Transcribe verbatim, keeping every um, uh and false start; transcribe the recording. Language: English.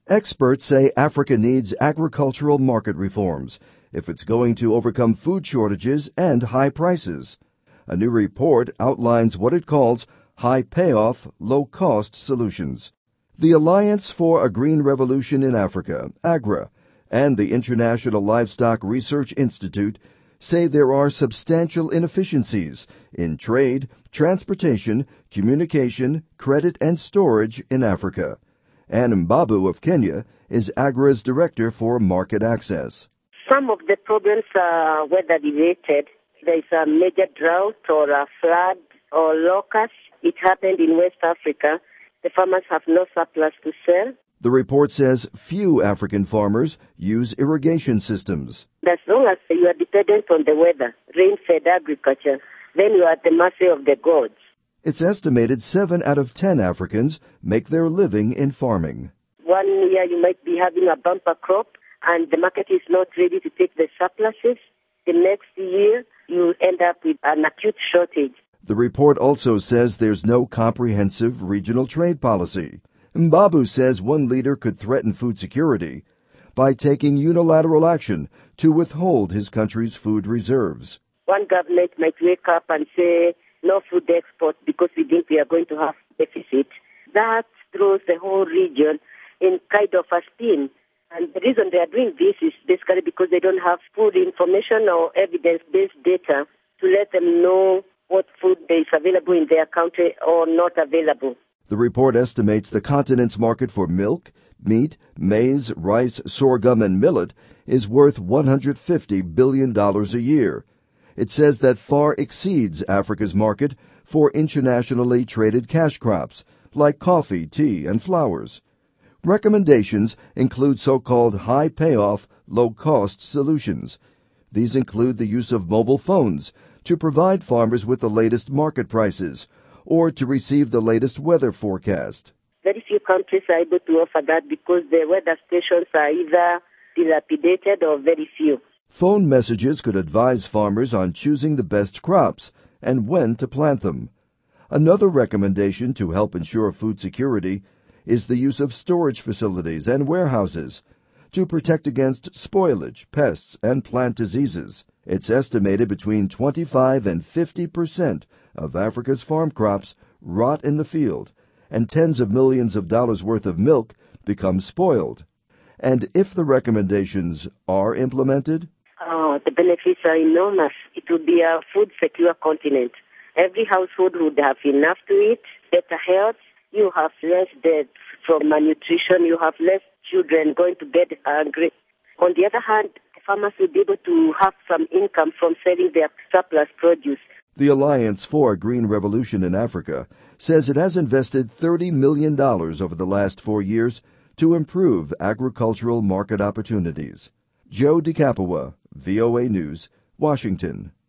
Experts say Africa needs agricultural market reforms if it's going to overcome food shortages and high prices. A new report outlines what it calls high payoff, low cost solutions. The Alliance for a Green Revolution in Africa, AGRA, and the International Livestock Research Institute say there are substantial inefficiencies in trade, transportation, communication, credit, and storage in Africa. Ann Mbabu of Kenya is AGRA's Director for Market Access. Some of the problems are weather-related. There is a major drought or a flood or locust. It happened in West Africa. The farmers have no surplus to sell. The report says few African farmers use irrigation systems. As long as you are dependent on the weather, rain-fed agriculture, then you are at the mercy of the gods. It's estimated seven out of ten Africans make their living in farming. One year you might be having a bumper crop and the market is not ready to take the surpluses. The next year you end up with an acute shortage. The report also says there's no comprehensive regional trade policy. Mbabu says one leader could threaten food security by taking unilateral action to withhold his country's food reserves. One government might wake up and say, no food export because we think we are going to have deficit. That throws the whole region in kind of a spin. And the reason they are doing this is basically because they don't have full information or evidence-based data to let them know what food is available in their country or not available. The report estimates the continent's market for milk, meat, maize, rice, sorghum, and millet is worth one hundred fifty billion dollars a year. It says that far exceeds Africa's market for internationally traded cash crops like coffee, tea, and flowers. Recommendations include so-called high payoff, low-cost solutions. These include the use of mobile phones to provide farmers with the latest market prices or to receive the latest weather forecast. Very few countries are able to offer that because the weather stations are either dilapidated or very few. Phone messages could advise farmers on choosing the best crops and when to plant them. Another recommendation to help ensure food security is the use of storage facilities and warehouses to protect against spoilage, pests, and plant diseases. It's estimated between twenty-five and fifty percent of Africa's farm crops rot in the field, and tens of millions of dollars worth of milk become spoiled. And if the recommendations are implemented, oh, the benefits are enormous. It would be a food-secure continent. Every household would have enough to eat, better health. You have less deaths from malnutrition. You have less children going to bed hungry. On the other hand, the farmers will be able to have some income from selling their surplus produce. The Alliance for a Green Revolution in Africa says it has invested thirty million dollars over the last four years to improve agricultural market opportunities. Joe DeCapua, V O A News, Washington.